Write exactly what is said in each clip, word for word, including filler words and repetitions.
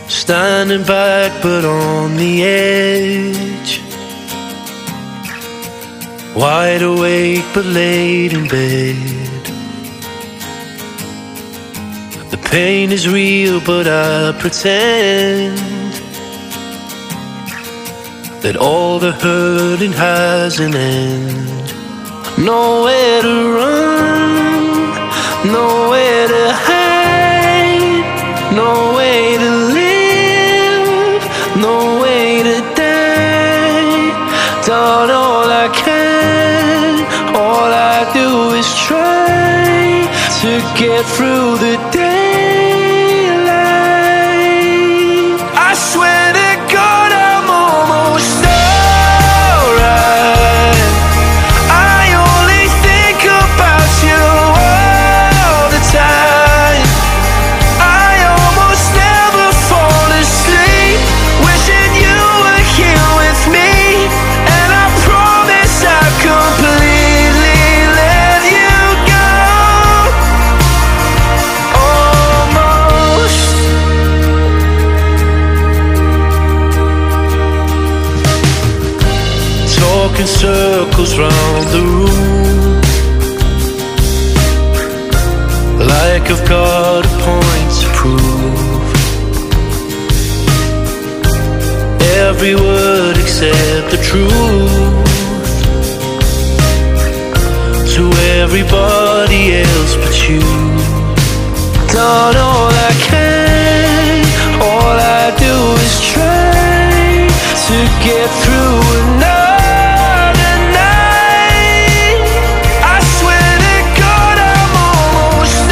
standing back but on the edge, wide awake but laid in bed. The pain is real but I pretend that all the hurting has an end. Nowhere to run, nowhere to hide, no way to live, no way to die. Done all I can, all I do is try to get through the daylight. I swear to God I'm almost alright. I only think about you all the time. I almost never fall asleep, wishing you were here with me. And I promise I'll completely let you go. Almost. Talking circles round the room, like I've got a point to prove. Every word except the truth to everybody else but you. Done all I can, all I do is try to get through another night. I swear to God I'm almost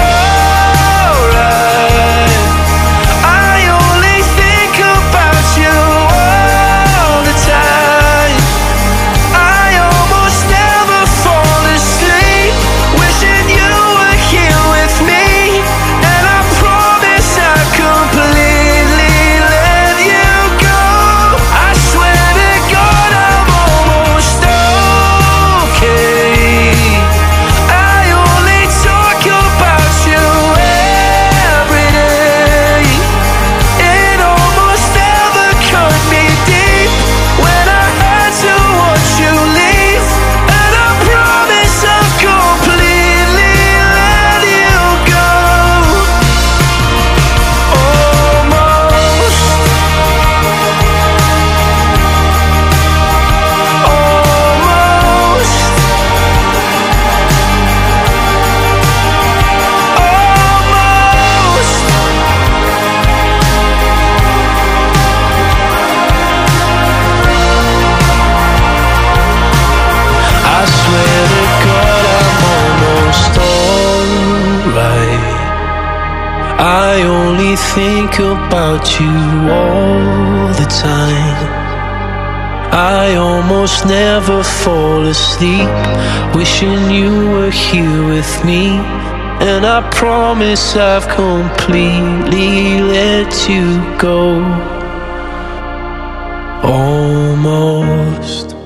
alright. I only think about you all the time. I almost never fall asleep, wishing you were here with me. And I promise I'll completely let you go. I swear to God I'm almost okay. I only talk about you every day. It almost never cut me deep when I had to watch you leave. And I promise I'll completely let you go. Almost. Almost. Almost. I swear to God I'm almost alright. I only think about you all the time. I almost never fall asleep, wishing you were here with me. And I promise I've completely let you go. Almost.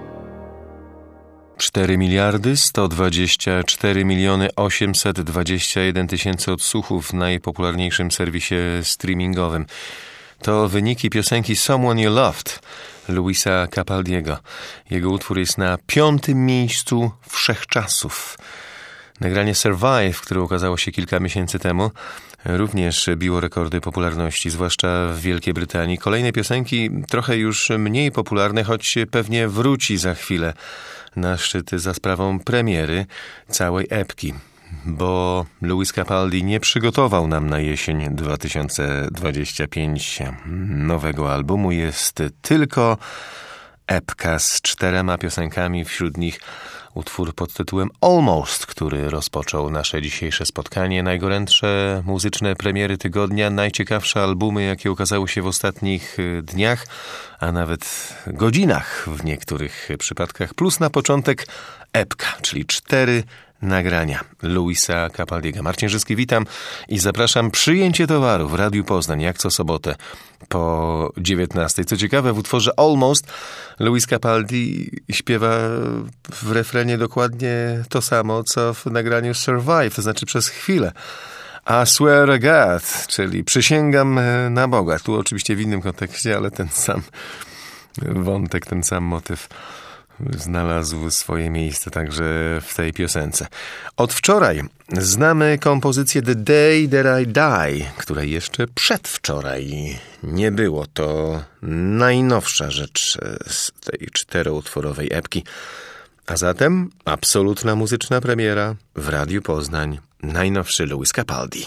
cztery miliardy sto dwadzieścia cztery miliony osiemset dwadzieścia jeden tysięcy odsłuchów w najpopularniejszym serwisie streamingowym. To wyniki piosenki Someone You Loved Luisa Capaldiego. Jego utwór jest na piątym miejscu wszechczasów. Nagranie Survive, które ukazało się kilka miesięcy temu, również biło rekordy popularności, zwłaszcza w Wielkiej Brytanii. Kolejne piosenki trochę już mniej popularne, choć pewnie wróci za chwilę na szczyt za sprawą premiery całej epki, bo Lewis Capaldi nie przygotował nam na jesień dwa tysiące dwudziesty piąty nowego albumu. Jest tylko epka z czterema piosenkami, wśród nich utwór pod tytułem Almost, który rozpoczął nasze dzisiejsze spotkanie. Najgorętsze muzyczne premiery tygodnia, najciekawsze albumy, jakie ukazały się w ostatnich dniach, a nawet godzinach w niektórych przypadkach, plus na początek epka, czyli cztery nagrania Lewisa Capaldiego. Marcin Żyski, witam i zapraszam. Przyjęcie towaru w Radiu Poznań, jak co sobotę po dziewiętnastej. Co ciekawe, w utworze Almost Lewis Capaldi śpiewa w refrenie dokładnie to samo, co w nagraniu Survive, to znaczy przez chwilę. I swear to God, czyli przysięgam na Boga. Tu oczywiście w innym kontekście, ale ten sam wątek, ten sam motyw znalazł swoje miejsce także w tej piosence. Od wczoraj znamy kompozycję The Day That I Die, której jeszcze przedwczoraj nie było. To najnowsza rzecz z tej czteroutworowej epki. A zatem absolutna muzyczna premiera w Radiu Poznań. Najnowszy Lewis Capaldi.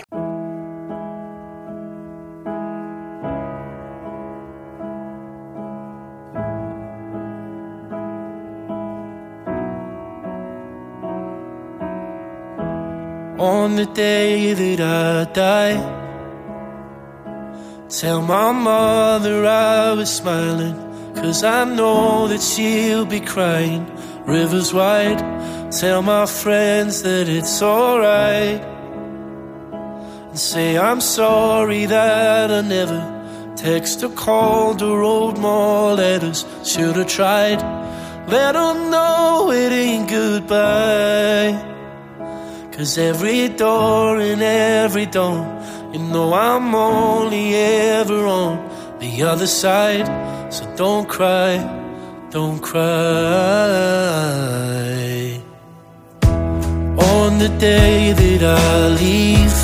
On the day that I die, tell my mother I was smiling, 'cause I know that she'll be crying. Rivers wide, tell my friends that it's alright, and say I'm sorry that I never text or called or wrote more letters. Should have tried. Let them know it ain't goodbye, 'cause every door and every dawn, you know I'm only ever on the other side. So don't cry, don't cry. On the day that I leave,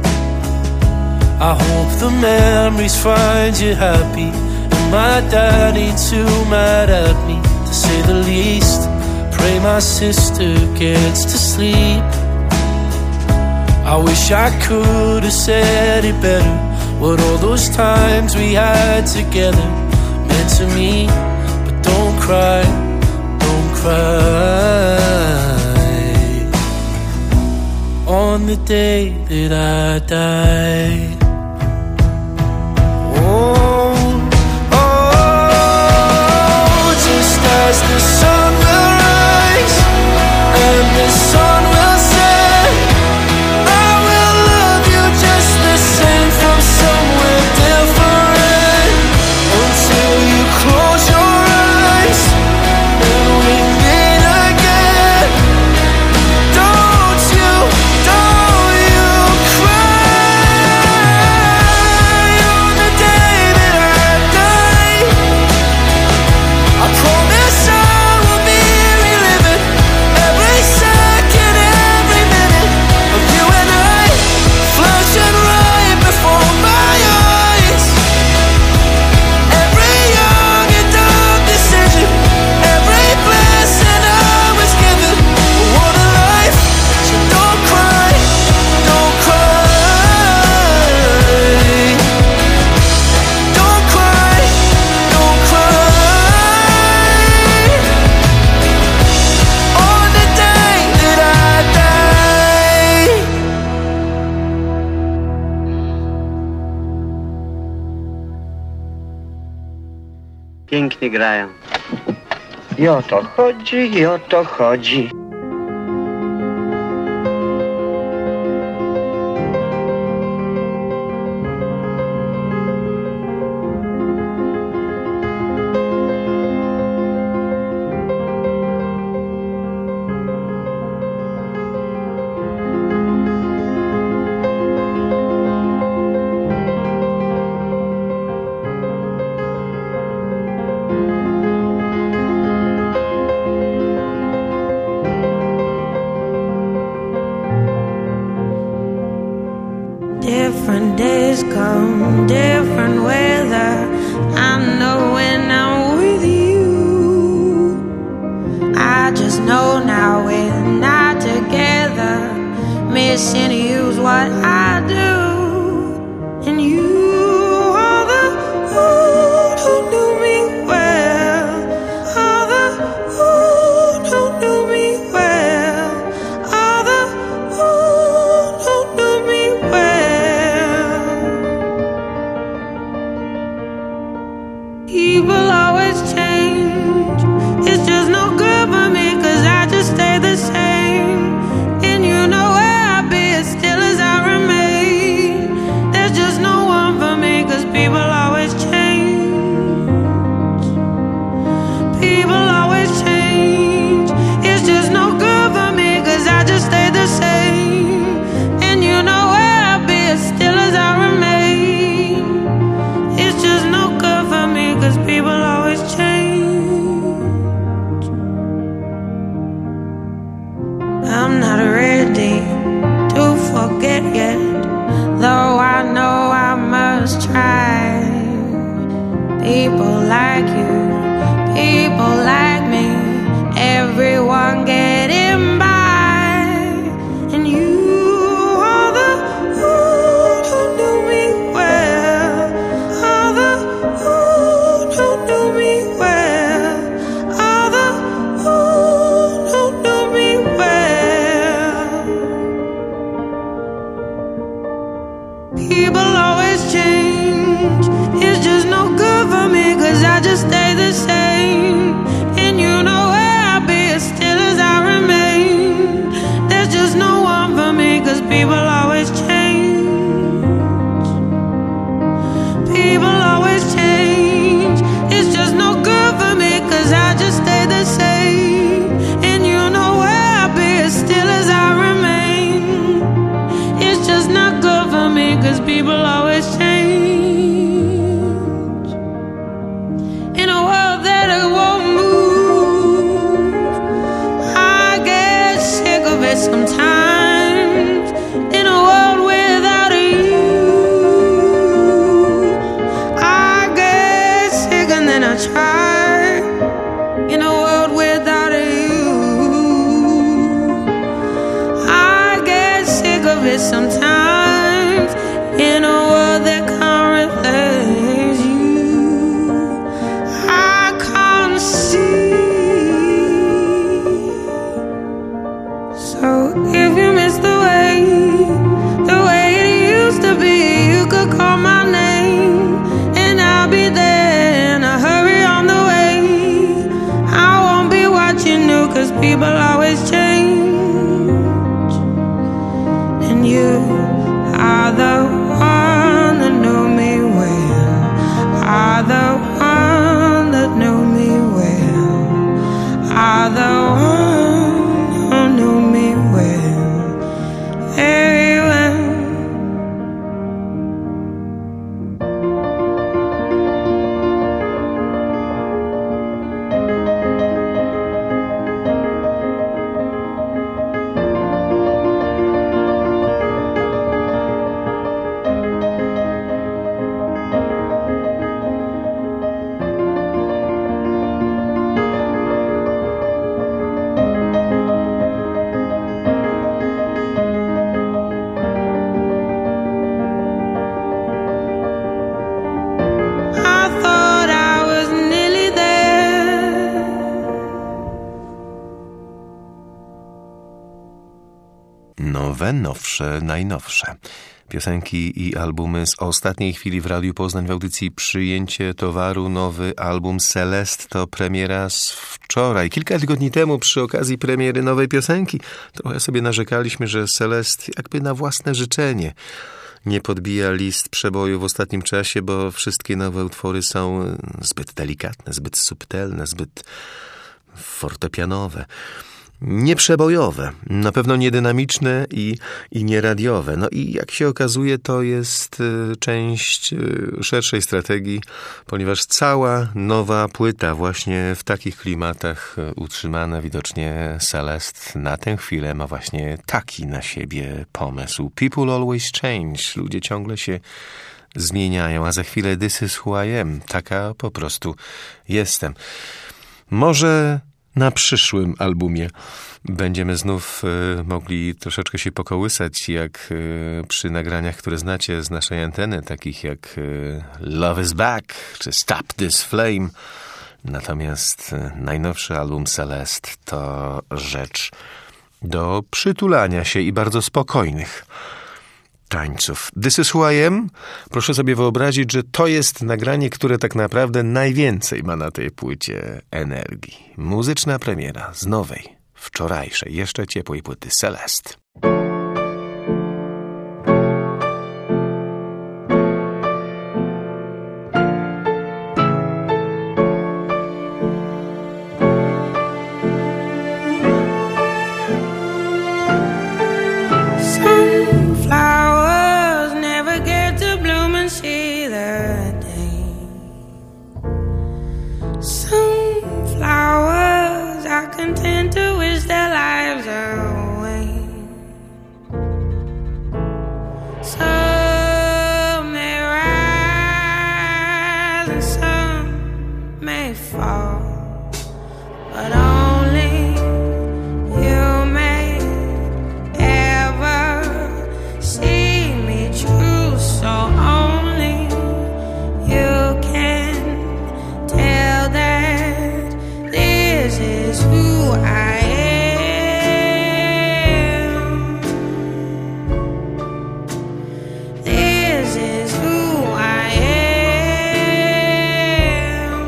I hope the memories find you happy, and my dad ain't too mad at me, to say the least. Pray my sister gets to sleep. I wish I could have said it better, what all those times we had together meant to me. But don't cry, don't cry. On the day that I die. Oh, oh, just as the sun will rise and the sun will set, I will love you just the same from somewhere different, until you close your eyes and we meet again. Don't you, don't you cry on the day that I die. I promise I will be reliving every second, every minute of you and I, flashing right before my eyes. Every young and dumb decision, every blessing I was given. What a life, so don't cry, don't cry. Don't cry, don't cry. On the day that I die. Pięknie grają. I o to chodzi, i o to chodzi. Different days come, different weather. I know when I'm with you. I just know now we're not together. Missing you's what I do. And you are the one who knew me well. Are the one who knew me well. Are the one who knew me well. People always change. It's just no good for me, 'cause I just stay the same. And you know where I'll be as still as I remain. There's just no one for me, 'cause people always change. People always change. It's just no good for me, 'cause I just stay the same. And you know where I'll must try. People like you, people like me, everyone getting by. And you are the who don't know me well, are the who don't know me well, are the who don't know me well. People always change, it's just no good for me, 'cause I just stay the same. And you know where I'll be as still as I remain. There's just no one for me, 'cause people always change. People always change, it's just no good for me, 'cause I just stay the same. And you know where I'll be as still as I remain. It's just not good for me, 'cause people always change. In a world that it won't move, I get sick of it sometimes. In a world without you, I get sick and then I try. In a world without you, I get sick of it sometimes. In a world that can't replace you, I can't see. So if you miss the way, the way it used to be, you could call my name and I'll be there in a hurry on the way. I won't be watching you, 'cause people always change. And you are the one that know me well, are the one that know me well, are the one who know me well, very well. I thought I was nearly there. Nowe, nowsze, najnowsze. Piosenki i albumy z ostatniej chwili w Radiu Poznań w audycji Przyjęcie Towaru. Nowy album Celest to premiera z wczoraj. Kilka tygodni temu przy okazji premiery nowej piosenki trochę sobie narzekaliśmy, że Celest jakby na własne życzenie nie podbija list przeboju w ostatnim czasie, bo wszystkie nowe utwory są zbyt delikatne, zbyt subtelne, zbyt fortepianowe. Nieprzebojowe, na pewno niedynamiczne i, i nieradiowe. No i jak się okazuje, to jest y, część y, szerszej strategii, ponieważ cała nowa płyta właśnie w takich klimatach y, utrzymana widocznie Celest na tę chwilę ma właśnie taki na siebie pomysł. People always change. Ludzie ciągle się zmieniają, a za chwilę this is who I am. Taka po prostu jestem. Może na przyszłym albumie będziemy znów y, mogli troszeczkę się pokołysać, jak y, przy nagraniach, które znacie z naszej anteny, takich jak y, Love is Back czy Stop This Flame. Natomiast y, najnowszy album Celest to rzecz do przytulania się i bardzo spokojnych tańców. This is who I am. Proszę sobie wyobrazić, że to jest nagranie, które tak naprawdę najwięcej ma na tej płycie energii. Muzyczna premiera z nowej, wczorajszej, jeszcze ciepłej płyty Celest. Content to wish their lives away. fall, but only you may ever see me true. So only you can tell that this is who I am. This is who I am.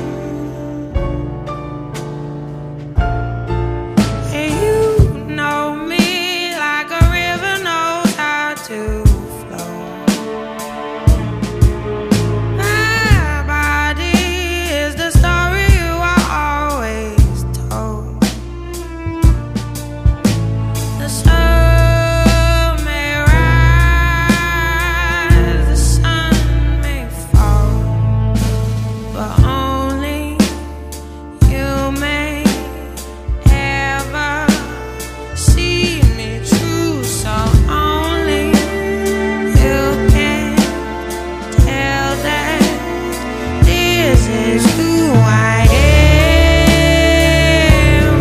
And you know me like a river knows how to flow. My body is the story you are always told. The sun may rise, the sun may fall, but only you may ever see me true. So only you can tell that this is who I am.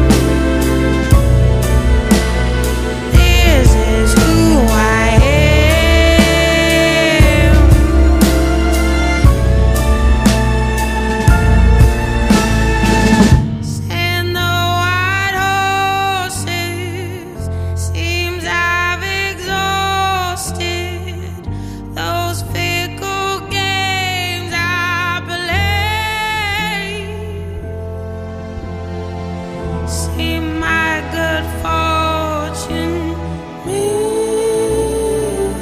This is who I am. And the white horses seems I've exhausted those fickle games I play. See my good fortune mean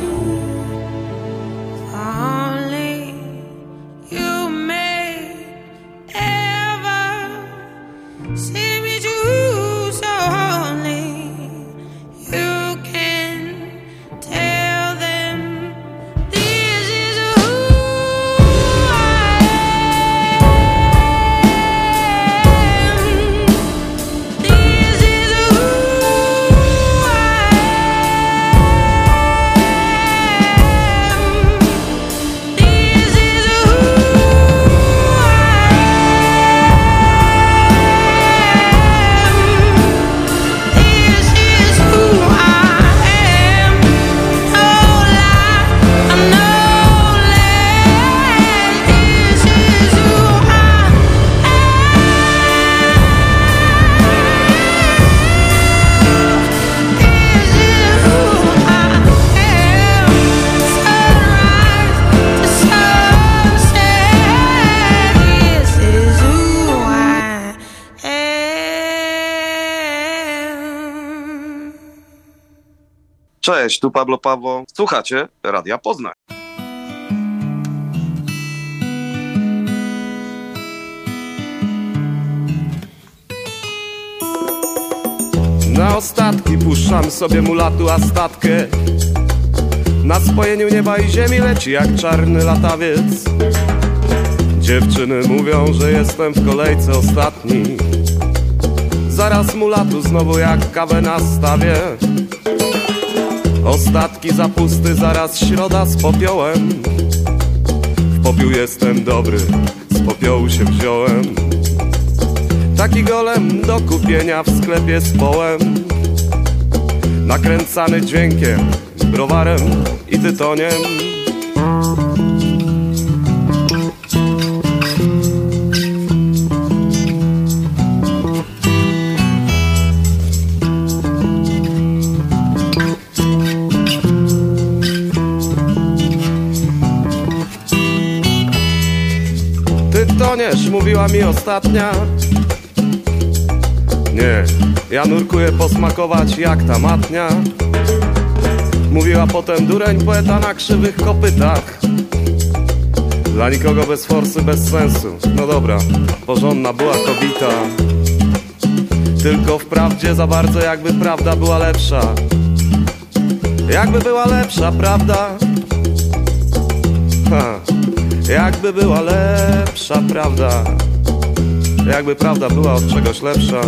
only you may ever see me true. So only you can tell them this is who I am. This is who I am. This is who I Cześć, tu Pablo Pawło. Słuchacie Radia Poznań. Na ostatki puszczam sobie mulatu, a statkę na spojeniu nieba i ziemi leci jak czarny latawiec. Dziewczyny mówią, że jestem w kolejce ostatni. Zaraz mulatu znowu jak kawę nastawię. Ostatki zapusty, zaraz środa z popiołem. W popiół jestem dobry, z popiołu się wziąłem. Taki golem do kupienia w sklepie z połem. Nakręcany dźwiękiem, browarem i tytoniem. Tytoniesz, mówiła mi ostatnia. Nie, ja nurkuję posmakować jak ta matnia. Mówiła potem dureń poeta na krzywych kopytach. Dla nikogo bez forsy, bez sensu. No dobra, porządna była kobita. Tylko wprawdzie za bardzo jakby prawda była lepsza. Jakby była lepsza, prawda? Ha, jakby była lepsza, prawda? Jakby prawda była od czegoś lepsza.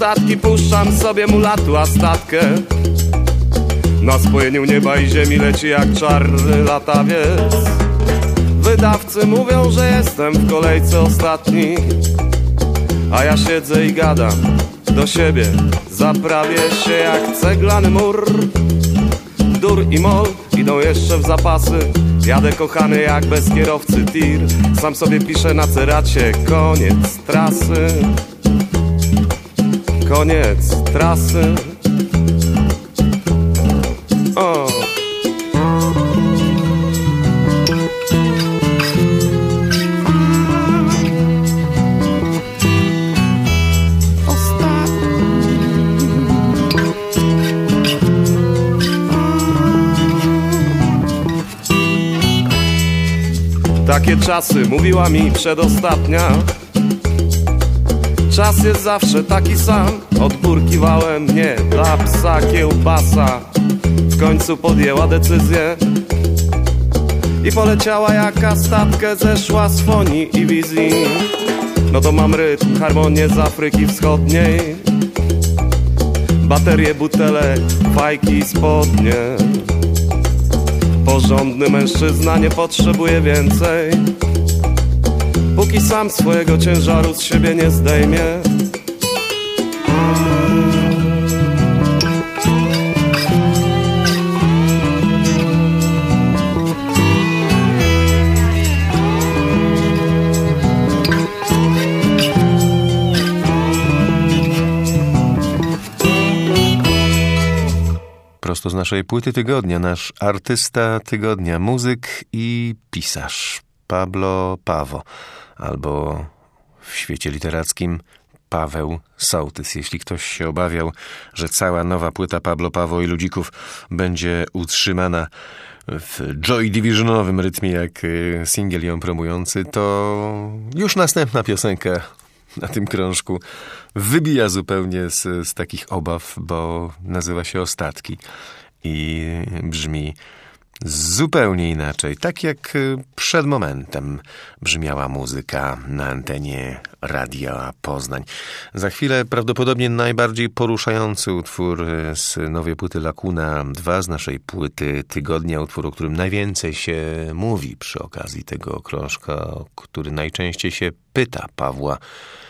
ostatki puszczam sobie mulatu, a statkę na spojeniu nieba i ziemi leci jak czarny latawiec. Wydawcy mówią, że jestem w kolejce ostatni, a ja siedzę i gadam do siebie. Zaprawię się jak ceglany mur. Dur i mol idą jeszcze w zapasy. Jadę kochany jak bez kierowcy tir. Sam sobie piszę na ceracie koniec trasy. Koniec trasy. O. Takie czasy mówiła mi przedostatnia. Czas jest zawsze taki sam. Od gór kiwałem, nie, dla psa kiełbasa. W końcu podjęła decyzję i poleciała jaka statkę, zeszła z fonii i wizji. No to mam rytm, harmonię z Afryki Wschodniej. Baterie butelek, fajki i spodnie. Porządny mężczyzna nie potrzebuje więcej, póki sam swojego ciężaru z siebie nie zdejmie. Prosto z naszej płyty tygodnia, nasz artysta tygodnia, muzyk i pisarz Pablo Pawo, albo w świecie literackim Paweł Sołtys. Jeśli ktoś się obawiał, że cała nowa płyta Pablo Pawo i Ludzików będzie utrzymana w Joy Divisionowym rytmie jak singiel ją promujący, to już następna piosenka na tym krążku wybija zupełnie z, z takich obaw, bo nazywa się Ostatki i brzmi zupełnie inaczej. Tak jak przed momentem brzmiała muzyka na antenie Radia Poznań. Za chwilę prawdopodobnie najbardziej poruszający utwór z nowej płyty Lakuna dwa, z naszej płyty tygodnia, utwór, o którym najwięcej się mówi przy okazji tego krążka, który najczęściej się pyta Pawła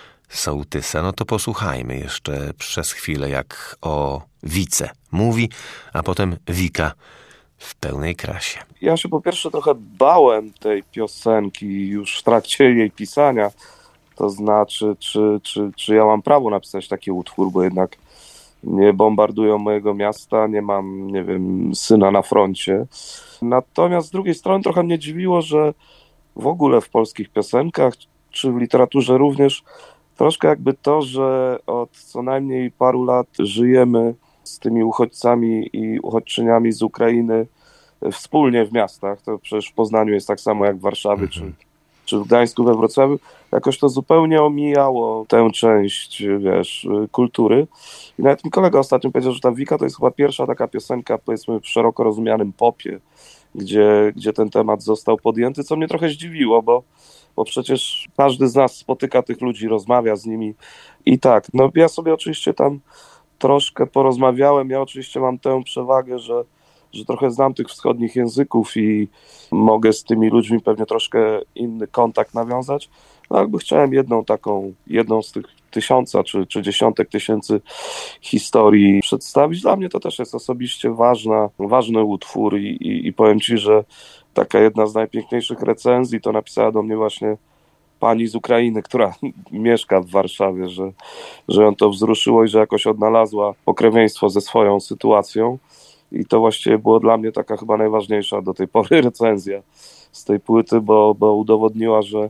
Sołtysa. No to posłuchajmy jeszcze przez chwilę, jak o Wice mówi, a potem Wika w pełnej krasie. Ja się po pierwsze trochę bałem tej piosenki już w trakcie jej pisania. To znaczy, czy, czy, czy ja mam prawo napisać taki utwór, bo jednak nie bombardują mojego miasta, nie mam, nie wiem, syna na froncie. Natomiast z drugiej strony trochę mnie dziwiło, że w ogóle w polskich piosenkach, czy w literaturze również, troszkę jakby to, że od co najmniej paru lat żyjemy z tymi uchodźcami i uchodźczyniami z Ukrainy wspólnie w miastach. To przecież w Poznaniu jest tak samo jak w Warszawie, mhm. czy, czy w Gdańsku, we Wrocławiu. Jakoś to zupełnie omijało tę część, wiesz, kultury. I nawet mi kolega ostatnio powiedział, że ta Wika to jest chyba pierwsza taka piosenka, powiedzmy, w szeroko rozumianym popie, gdzie, gdzie ten temat został podjęty, co mnie trochę zdziwiło, bo bo przecież każdy z nas spotyka tych ludzi, rozmawia z nimi i tak. No ja sobie oczywiście tam troszkę porozmawiałem, ja oczywiście mam tę przewagę, że, że trochę znam tych wschodnich języków i mogę z tymi ludźmi pewnie troszkę inny kontakt nawiązać, no jakby chciałem jedną taką, jedną z tych tysiąca czy, czy dziesiątek tysięcy historii przedstawić. Dla mnie to też jest osobiście ważna, ważny utwór i, i, i powiem Ci, że taka jedna z najpiękniejszych recenzji to napisała do mnie właśnie pani z Ukrainy, która mieszka w Warszawie, że, że ją to wzruszyło i że jakoś odnalazła pokrewieństwo ze swoją sytuacją i to właściwie było dla mnie taka chyba najważniejsza do tej pory recenzja z tej płyty, bo, bo udowodniła, że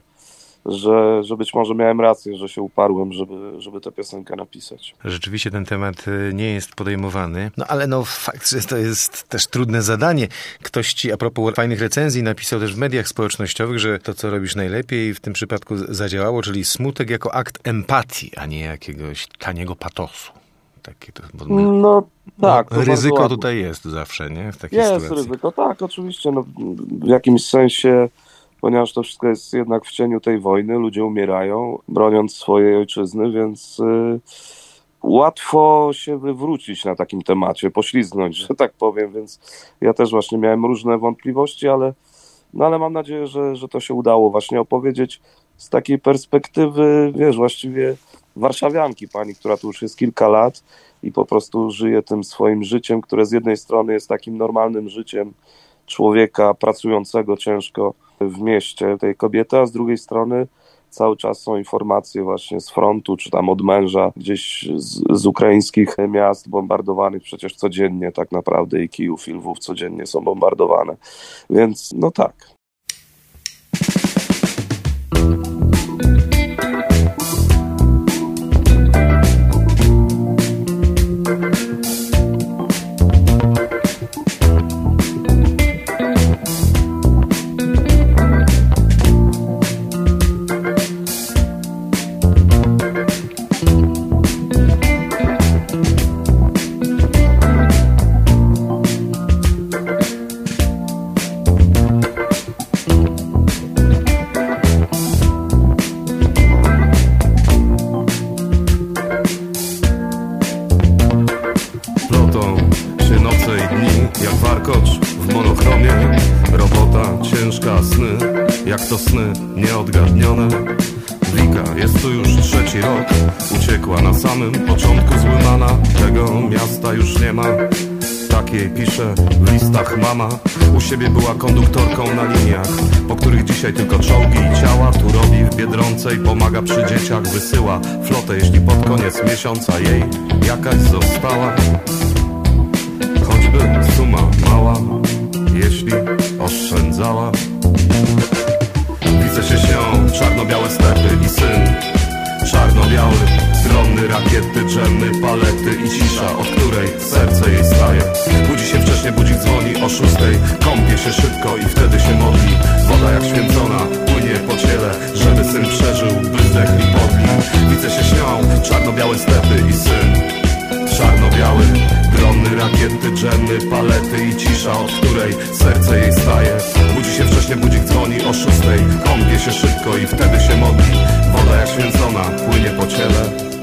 Że, że być może miałem rację, że się uparłem, żeby, żeby tę piosenkę napisać. Rzeczywiście ten temat nie jest podejmowany, no ale no fakt, że to jest też trudne zadanie. Ktoś ci a propos fajnych recenzji napisał też w mediach społecznościowych, że to, co robisz najlepiej w tym przypadku zadziałało, czyli smutek jako akt empatii, a nie jakiegoś taniego patosu. Takie to, bo no tak. No, ryzyko tutaj jest zawsze, nie? W takiej jest sytuacji. Jest ryzyko, tak, oczywiście. No, w jakimś sensie, ponieważ to wszystko jest jednak w cieniu tej wojny, ludzie umierają, broniąc swojej ojczyzny, więc yy, łatwo się wywrócić na takim temacie, poślizgnąć, że tak powiem, więc ja też właśnie miałem różne wątpliwości, ale, no ale mam nadzieję, że, że to się udało właśnie opowiedzieć z takiej perspektywy, wiesz, właściwie warszawianki, pani, która tu już jest kilka lat i po prostu żyje tym swoim życiem, które z jednej strony jest takim normalnym życiem człowieka pracującego ciężko w mieście, tej kobiety, a z drugiej strony cały czas są informacje właśnie z frontu, czy tam od męża gdzieś z, z ukraińskich miast bombardowanych przecież codziennie tak naprawdę i Kijów, i Lwów codziennie są bombardowane. Więc no tak. Jak to sny nieodgadnione. Wika jest tu już trzeci rok. Uciekła na samym początku z Łymana. Tego miasta już nie ma. Tak jej pisze w listach mama. U siebie była konduktorką na liniach, po których dzisiaj tylko czołgi i ciała. Tu robi w Biedronce i pomaga przy dzieciach. Wysyła flotę, jeśli pod koniec miesiąca jej jakaś została. Choćby suma mała, jeśli oszczędzała. Widzę się śnią czarno-białe stepy i syn czarno-biały, drony, rakiety, dżemy, palety i cisza, od której serce jej staje. Budzi się wcześnie, budzik dzwoni o szóstej. Kąpie się szybko i wtedy się modli. Woda jak święcona płynie po ciele, żeby syn przeżył, by zdechł i podli. Widzę się śnią czarno-białe stepy i syn czarno-biały, drony, rakiety, dżemy, palety i cisza, od której serce jej staje. Budzi się wcześnie, budzik dzwoni o szóstej. Kąpie się szybko i wtedy się modli. Woda jak święcona płynie po ciele.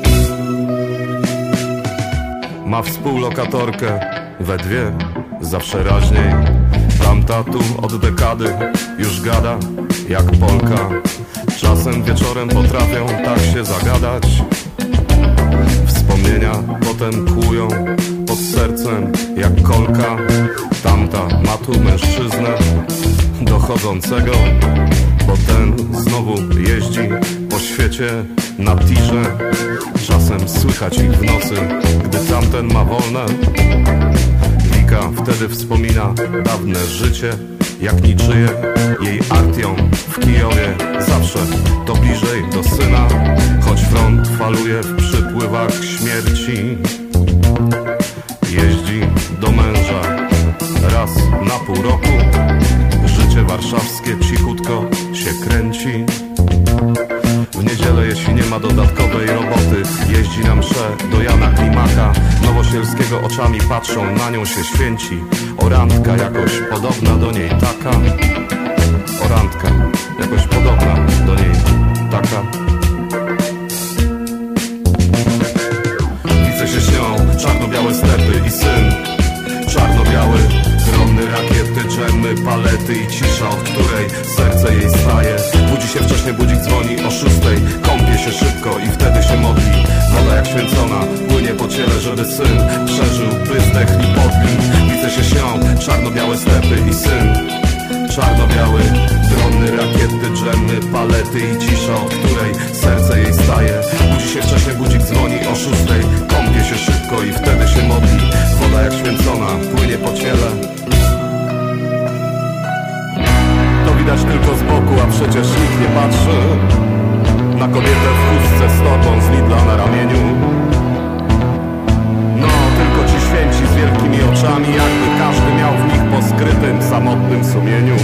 Ma współlokatorkę, we dwie zawsze raźniej. Tamta tu od dekady już gada jak Polka. Czasem wieczorem potrafią tak się zagadać. Wspomnienia potem kłują pod sercem jak kolka. Tamta ma tu mężczyznę dochodzącego, bo ten znowu jeździ po świecie na tirze. Czasem słychać ich w nocy, gdy tamten ma wolne. Wika wtedy wspomina dawne życie jak niczyje. Jej artią w Kijowie zawsze to bliżej do syna, choć front faluje w przypływach śmierci. Jeździ do męża raz na pół roku. Życie warszawskie cichutko się kręci. W niedzielę, jeśli nie ma dodatkowej roboty, jeździ na mszę do Jana Klimaka. Nowosielskiego oczami patrzą, na nią się święci. Orantka jakoś podobna do niej taka. Orantka jakoś podobna do niej taka. Widzę się śnią czarno-białe stepy i syn czarno-biały, drony, rakiety, dżemy, palety i cisza, od której serce jej staje. Budzi się wcześnie, budzik dzwoni o szóstej. Kąpie się szybko i wtedy się modli. Woda jak święcona płynie po ciele, żeby syn przeżył, by zdechł i podli. Widzę się śnią czarno-białe stepy i syn czarno-biały, drony, rakiety, dżemy, palety i cisza, od której serce jej staje. Budzi się wcześnie, budzik dzwoni o szóstej. Kąpie się szybko i wtedy się modli. Woda jak święcona płynie po ciele. To widać tylko z boku, a przecież nikt nie patrzy na kobietę w chustce z torbą z Lidla na ramieniu. No, tylko ci święci z wielkimi oczami, jakby każdy miał w nich po skrytym, samotnym sumieniu.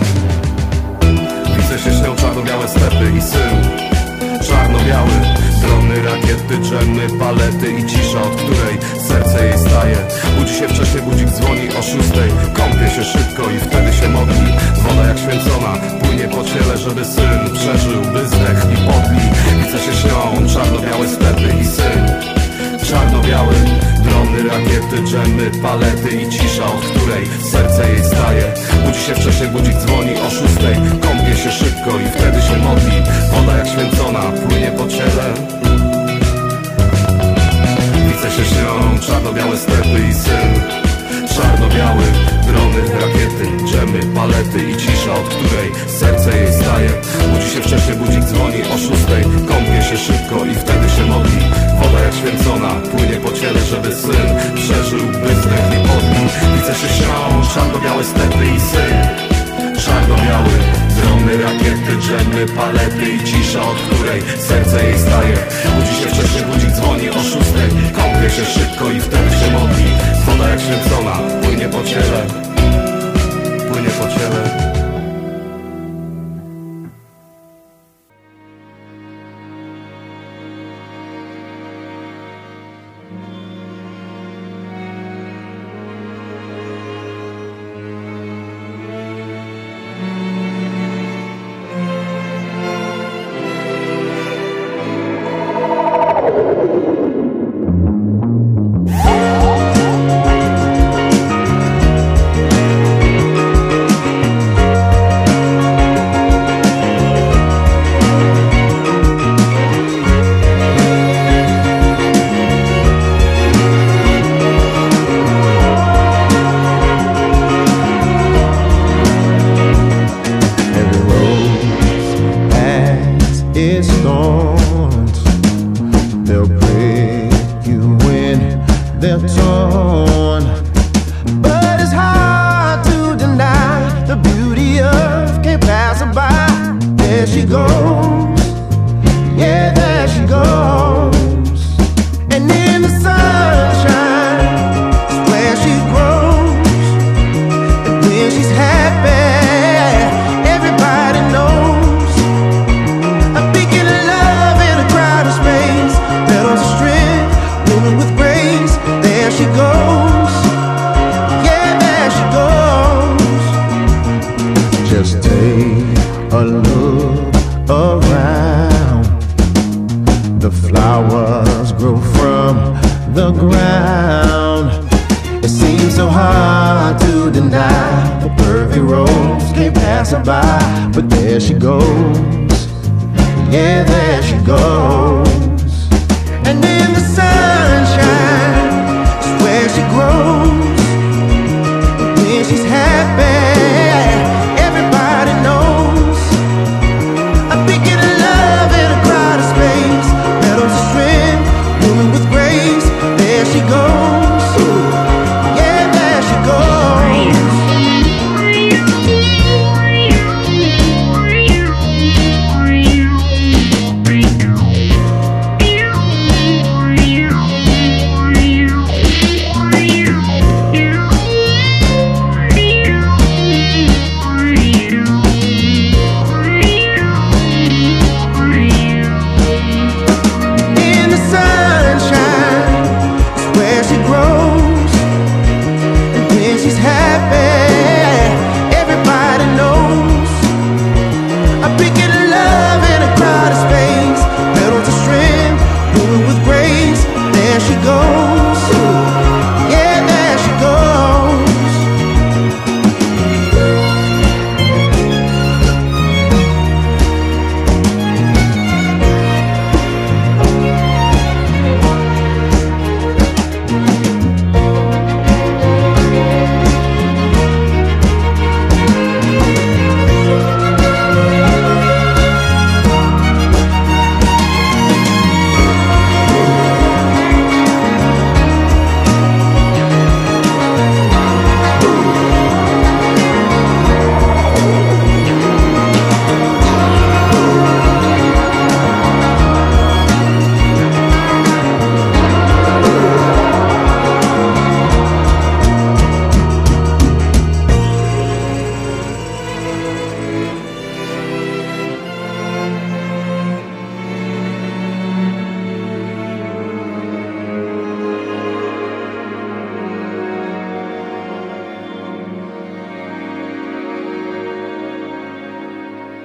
Widzę się śnią czarno-białe stepy i syn czarno-biały, drony, rakiety, dżemy, palety i cisza, od której serce jej staje. Budzi się wcześnie, budzik dzwoni o szóstej. Kąpie się szybko i wtedy się modli. Woda jak święcona płynie po ciele, żeby syn przeżył, by zdechł i podli. Widzę się śnią czarno-białe stepy i syn czarno-biały. Drony, rakiety, dżemy, palety i cisza, od której serce jej staje. Budzi się wcześniej, budzik dzwoni o szóstej. Kąpie się szybko i wtedy się modli. Woda jak święcona płynie po ciele. Widzę się śnią czarno-białe stepy i syn. Czarno-biały, drony, rakiety, dżemy, palety i cisza, od której serce jej staje. Budzi się wcześniej, budzik dzwoni o szóstej. Kąpie się szybko i wtedy się modli. Woda jak święcona płynie po ciele, żeby syn przeżył, by zdech nie podli. Widzę się śnią czarno-białe stepy i syn. Czarno-biały, drony, rakiety, dżemy, palety i cisza, od której serce jej staje. Budzi się wcześniej, budzik dzwoni o szóstej. Kąpie się szybko i wtedy się modli. Woda jak święcona płynie po ciele. Płynie po ciele.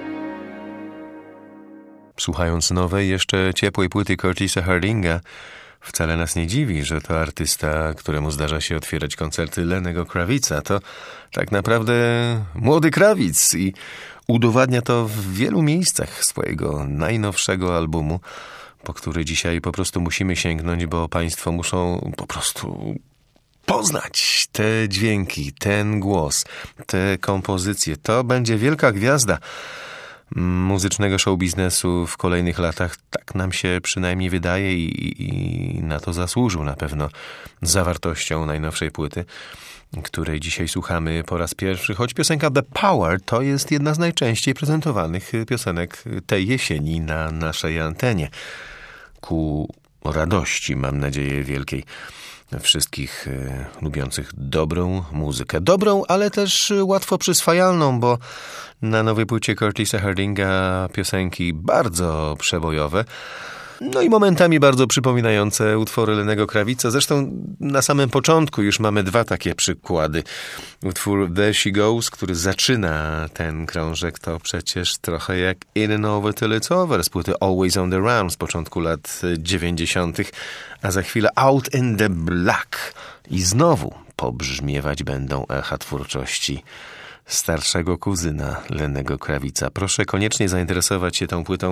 Słuchając nowej, jeszcze ciepłej płyty Curtisa Hardinga, Wcale nas nie dziwi, że to artysta, któremu zdarza się otwierać koncerty Lennego Krawica. To tak naprawdę młody Krawic i udowadnia to w wielu miejscach swojego najnowszego albumu, po który dzisiaj po prostu musimy sięgnąć, bo państwo muszą po prostu poznać te dźwięki, ten głos, te kompozycje. To będzie wielka gwiazda muzycznego show biznesu w kolejnych latach. Tak nam się przynajmniej wydaje i, i na to zasłużył na pewno zawartością najnowszej płyty, której dzisiaj słuchamy po raz pierwszy, choć piosenka The Power to jest jedna z najczęściej prezentowanych piosenek tej jesieni na naszej antenie. Ku radości, mam nadzieję, wielkiej wszystkich e, lubiących dobrą muzykę. Dobrą, ale też łatwo przyswajalną, bo na nowej płycie Curtisa Hardinga piosenki bardzo przebojowe, no i momentami bardzo przypominające utwory Lennego Krawica. Zresztą na samym początku już mamy dwa takie przykłady. Utwór There She Goes, który zaczyna ten krążek, to przecież trochę jak In and Over Till It's Over z płyty Always on the Run z początku lat dziewięćdziesiątych, a za chwilę Out in the Black. I znowu pobrzmiewać będą echa twórczości starszego kuzyna Lennego Krawica. Proszę koniecznie zainteresować się tą płytą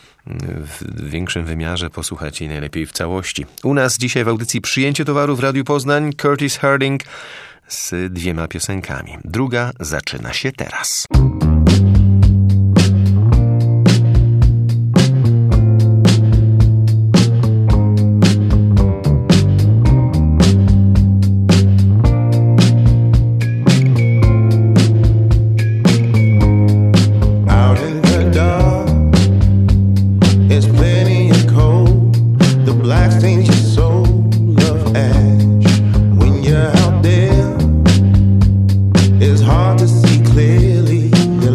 w większym wymiarze, posłuchać jej najlepiej w całości. U nas dzisiaj w audycji Przyjęcie towaru w Radiu Poznań Curtis Harding z dwiema piosenkami. Druga zaczyna się teraz. It's hard to see clearly.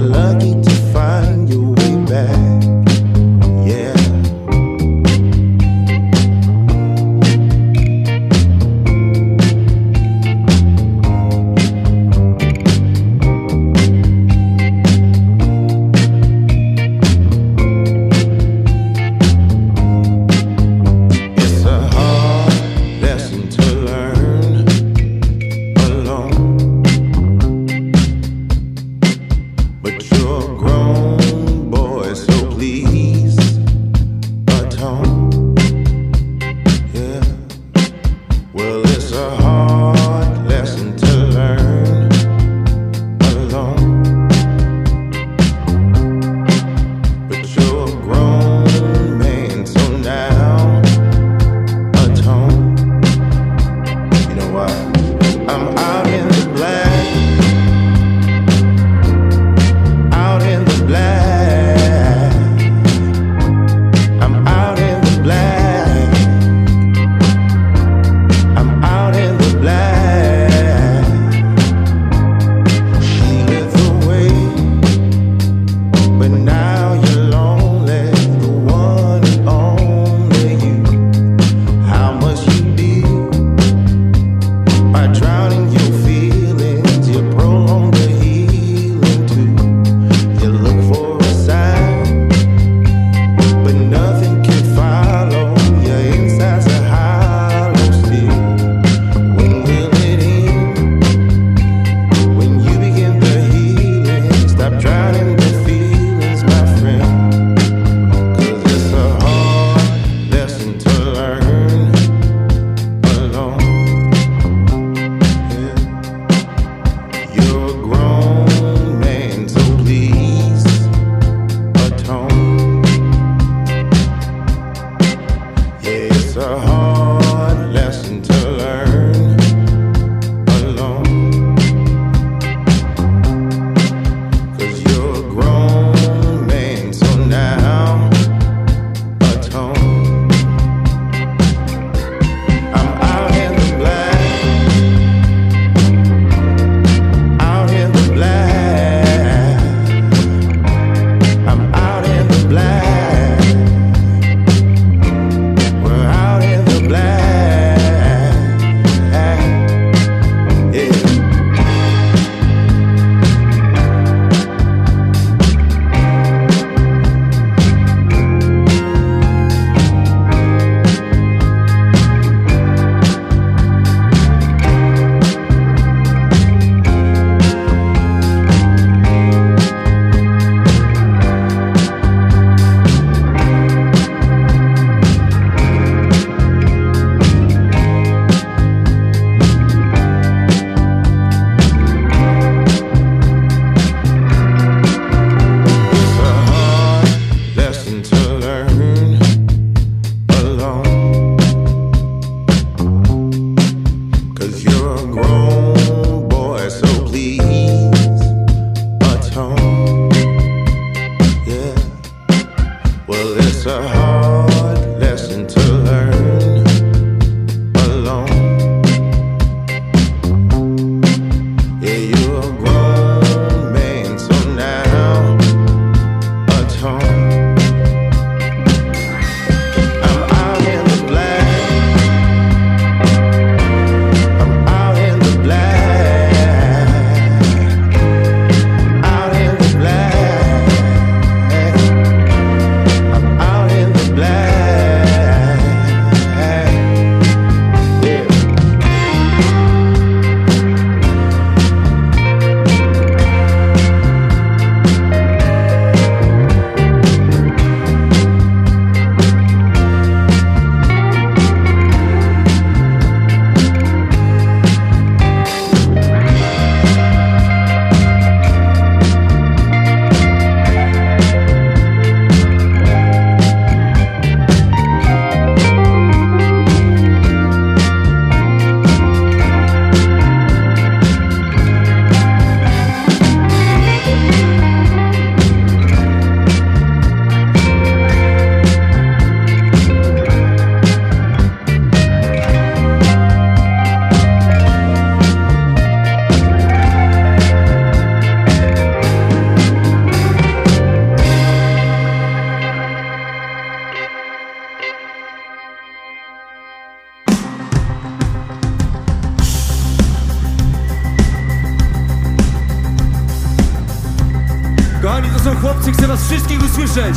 chłopcy, chcę was wszystkich usłyszeć.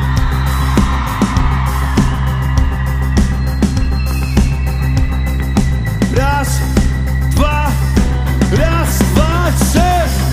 Raz, dwa, raz, dwa, trzy.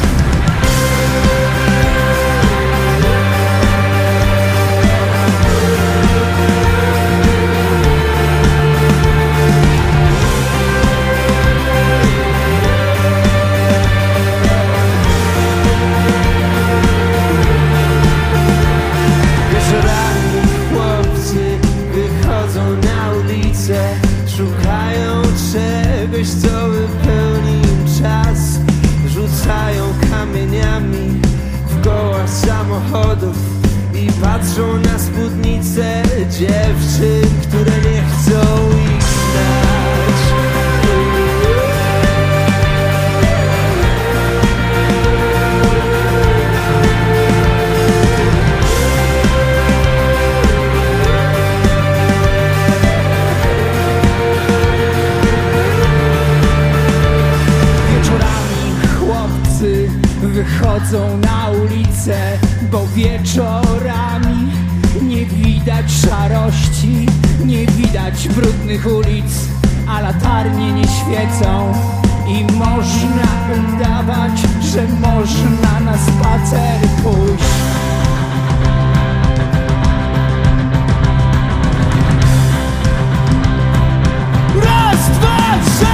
Szukają czegoś, co wypełni im czas. Rzucają kamieniami w koła samochodów i patrzą na spódnice dziewczyn, które nie chcą ich znać. Wychodzą na ulicę, bo wieczorami nie widać szarości, nie widać brudnych ulic, a latarnie nie świecą i można udawać, że można na spacer pójść. Raz, dwa, trzy!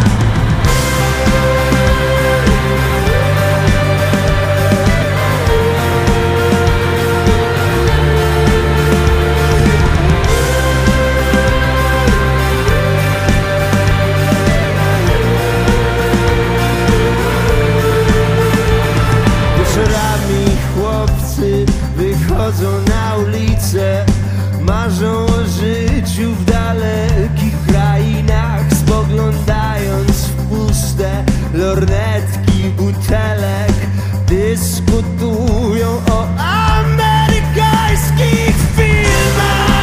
Wychodzą na ulicę, marzą o życiu w dalekich krainach, spoglądając w puste lornetki butelek, dyskutują o amerykańskich filmach.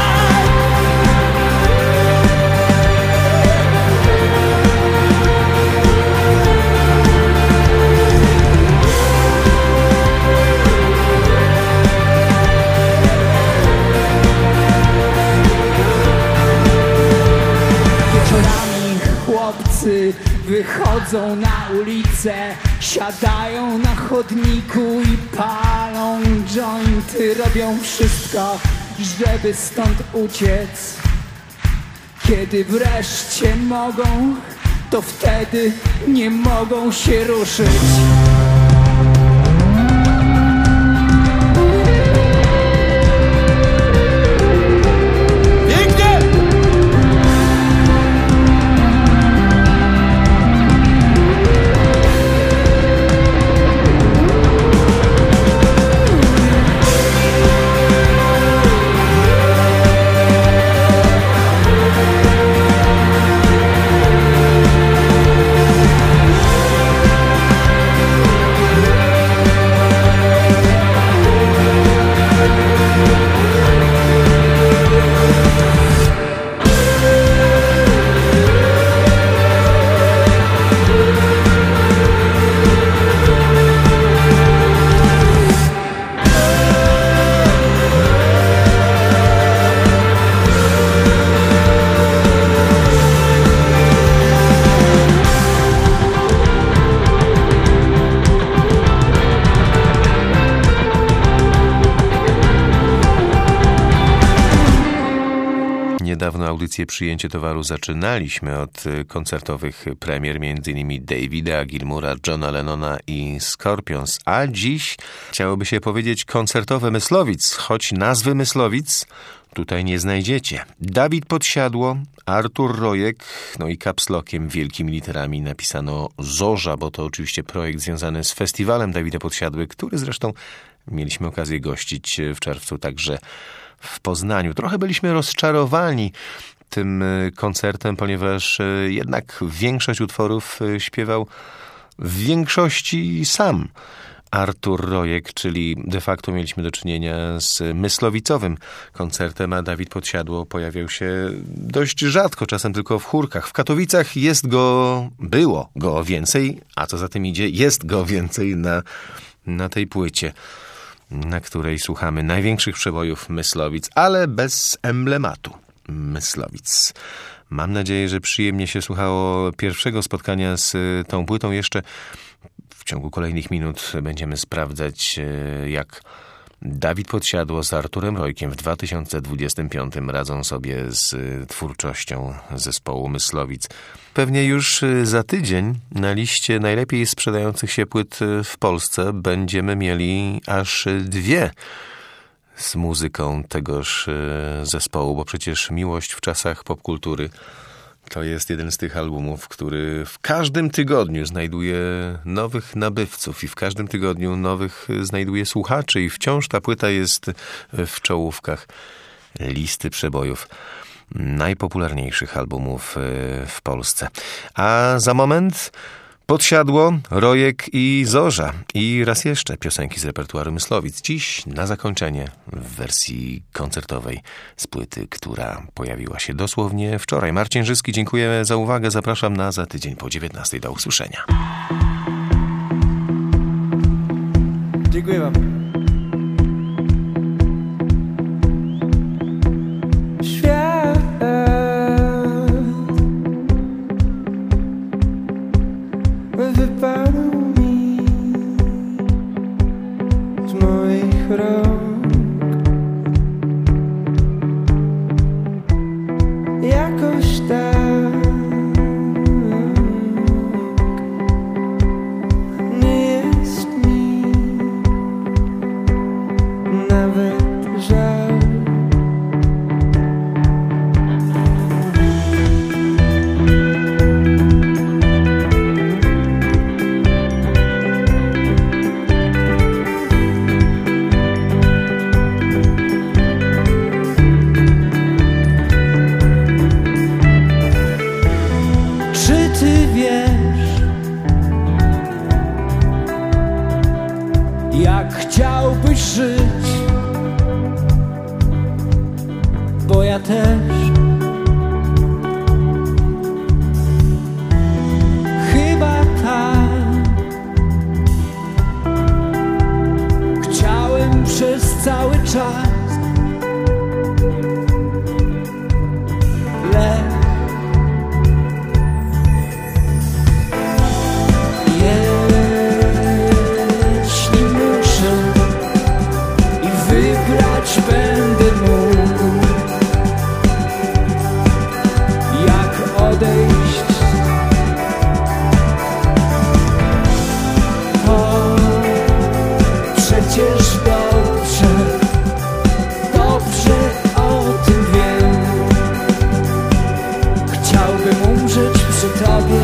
Chłopcy wychodzą na ulicę, siadają na chodniku i palą jointy, robią wszystko, żeby stąd uciec. Kiedy wreszcie mogą, to wtedy nie mogą się ruszyć. Niedawno audycję Przyjęcie Towaru zaczynaliśmy od koncertowych premier, między innymi Davida Gilmoura, Johna Lennona i Scorpions, a dziś chciałoby się powiedzieć koncertowe Myslowic, choć nazwy Myslowic tutaj nie znajdziecie. Dawid Podsiadło, Artur Rojek, no i kapslokiem wielkimi literami napisano Zorza, bo to oczywiście projekt związany z festiwalem Dawida Podsiadły, który zresztą mieliśmy okazję gościć w czerwcu także w Poznaniu. Trochę byliśmy rozczarowani tym koncertem, ponieważ jednak większość utworów śpiewał w większości sam Artur Rojek, czyli de facto mieliśmy do czynienia z myslowicowym koncertem, a Dawid Podsiadło pojawiał się dość rzadko, czasem tylko w chórkach. W Katowicach jest go, było go więcej, a co za tym idzie, jest go więcej na, na tej płycie. na której słuchamy największych przebojów Myslowic, ale bez emblematu Myslowic. Mam nadzieję, że przyjemnie się słuchało pierwszego spotkania z tą płytą. Jeszcze w ciągu kolejnych minut będziemy sprawdzać, jak Dawid Podsiadło z Arturem Rojkiem w dwa tysiące dwudziestym piątym radzą sobie z twórczością zespołu Myslowic. Pewnie już za tydzień na liście najlepiej sprzedających się płyt w Polsce będziemy mieli aż dwie z muzyką tegoż zespołu, bo przecież Miłość w czasach popkultury to jest jeden z tych albumów, który w każdym tygodniu znajduje nowych nabywców i w każdym tygodniu nowych znajduje słuchaczy i wciąż ta płyta jest w czołówkach listy przebojów najpopularniejszych albumów w Polsce. A za moment Podsiadło, Rojek i Zorza. I raz jeszcze piosenki z repertuaru Myslowic. Dziś na zakończenie w wersji koncertowej z płyty, która pojawiła się dosłownie wczoraj. Marcin Żyski, dziękuję za uwagę. Zapraszam na za tydzień po dziewiętnastej. Do usłyszenia. Dziękuję wam. Świat wypadł mi z moich rąk. Jakoś tak nie jest mi nawet żal. Jak chciałbyś żyć, bo ja też. Chyba tak chciałem przez cały czas. Lecz będę mógł, jak odejść, to przecież dobrze, dobrze o tym wiem. Chciałbym umrzeć przy tobie.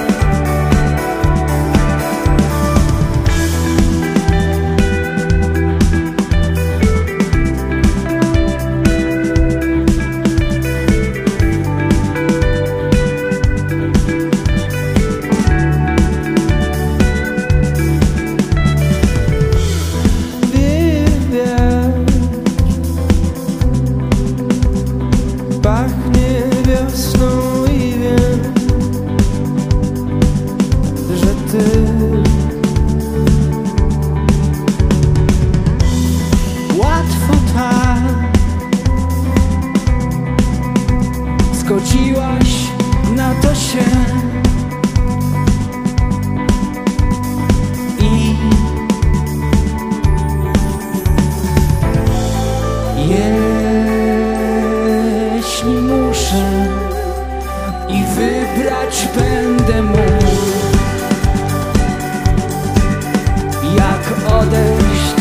Pachnie wiosną i wiem, że ty łatwo tak zgodziłaś na to się i jeśli muszę i wybrać będę mógł, jak odejść,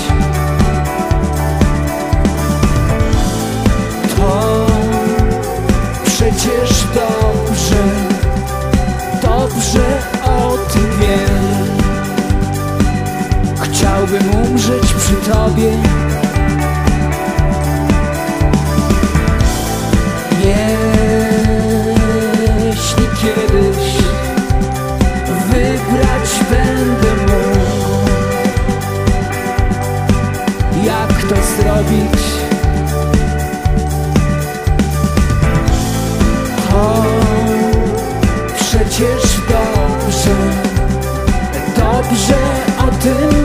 to przecież dobrze, dobrze o tym wiem. Chciałbym umrzeć przy tobie. Jeśli kiedyś wybrać będę mógł, jak to zrobić, to przecież dobrze, dobrze o tym